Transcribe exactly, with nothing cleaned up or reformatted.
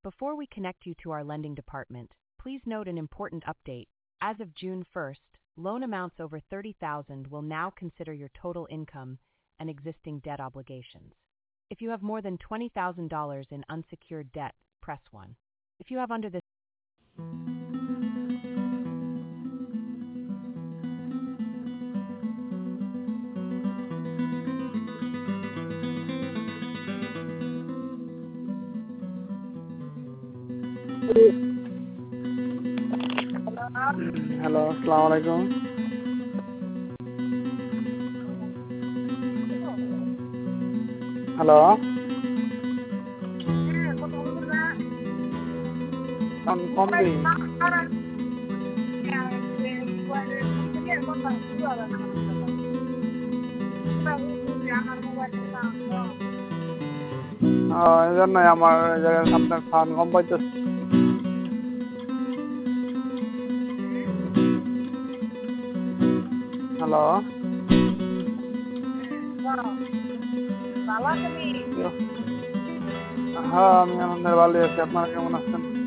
Before we connect you to our lending department, please note an important update. As of June first, loan amounts over thirty thousand dollars will now consider your total income and existing debt obligations. If you have more than twenty thousand dollars in unsecured debt, press one. If you have under this hello, আসসালামু আলাইকুম। Hello, combi এই জন্যই আমার এই জায়গায় আপনার sound কম পাইতেছে। Hello, হ্যাঁ আমি আমাদের ভালো আছি, আপনারা কেমন আছেন?